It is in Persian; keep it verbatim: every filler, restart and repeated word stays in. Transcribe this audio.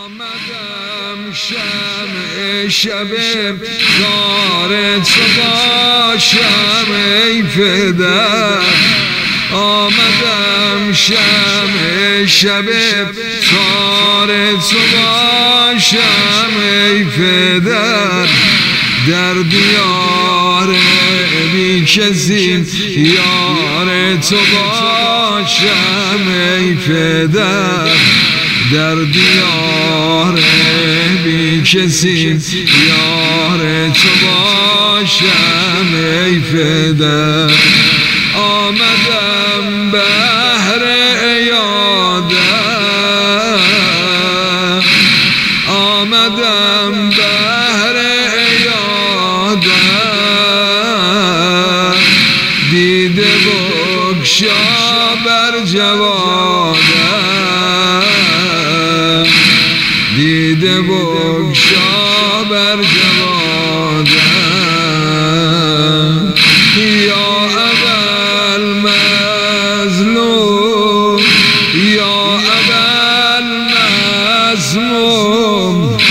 آمدم شمع شب زار تو باشم ای پدر، آمدم شمع شب زار تو باشم ای پدر، در دیار بی کسی یار تو باشم ای پدر، در دیار بی کسی یار تو باشم ای پدر. آمدم بهر یادم، آمدم بهر یادم، دیده بگشا بر جوادم، دیده بگشا بر جوادم. یا ابا المظلوم، یا ابا المظلوم،